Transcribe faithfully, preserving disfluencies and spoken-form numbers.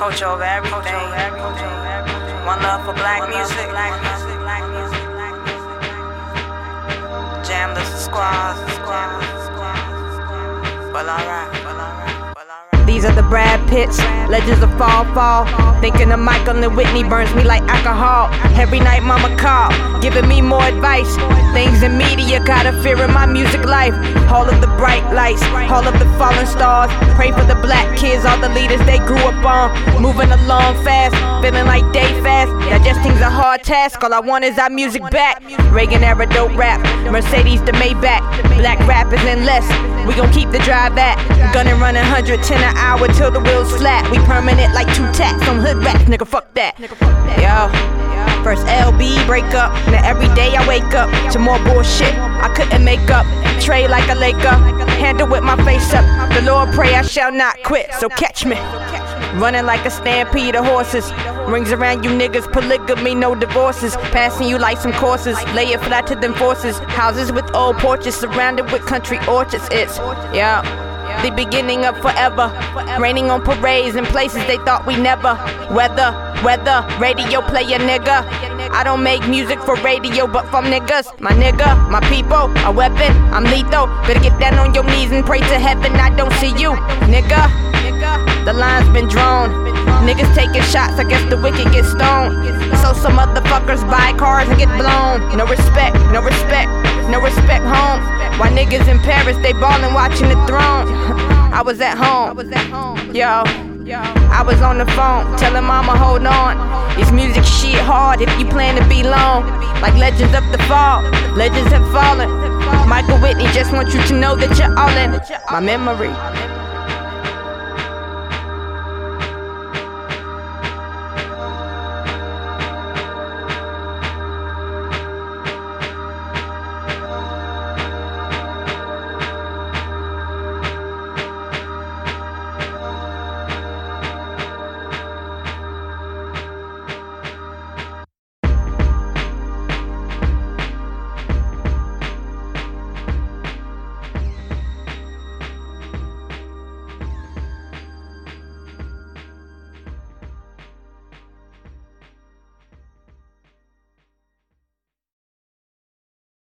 culture over everything. One love for black music. Jam the squad. Well, alright. These are the Brad Pitts, legends of Fall Fall. Thinking of Michael and Whitney burns me like alcohol. Every night mama call, giving me more advice. Things in media got a fear in my music life. All of the bright lights, all of the fallen stars. Pray for the black kids, all the leaders they grew up on. Moving along fast, feeling like day fast. Digesting's a hard task, all I want is our music back. Reagan era dope rap, Mercedes the Maybach. Black rappers and less, we gon' keep the drive at. Gunning running one hundred ten an hour till the wheels flat. We permanent like two tacks on hood rats, nigga, fuck that. Yo, first L B breakup. Now every day I wake up to more bullshit I couldn't make up. Trade like a Laker, handle with my face up. The Lord pray I shall not quit, so catch me. Running like a stampede of horses. Rings around you niggas, polygamy, no divorces. Passing you like some courses, lay it flat to them forces. Houses with old porches surrounded with country orchards. It's, yeah, the beginning of forever. Raining on parades in places they thought we never. Weather, weather, radio player nigga. I don't make music for radio but from niggas. My nigga, my people, a weapon, I'm lethal. Better get down on your knees and pray to heaven I don't see you, nigga. The line's been drawn. Niggas taking shots, I guess the wicked get stoned. So some motherfuckers buy cars and get blown. No respect, no respect, no respect home. While niggas in Paris, they ballin' watching the throne. I was at home, yo, I was on the phone, telling mama hold on. This music shit hard if you plan to be long. Like legends of the fall, legends have fallen. Michael Whitney just want you to know that you're all in my memory.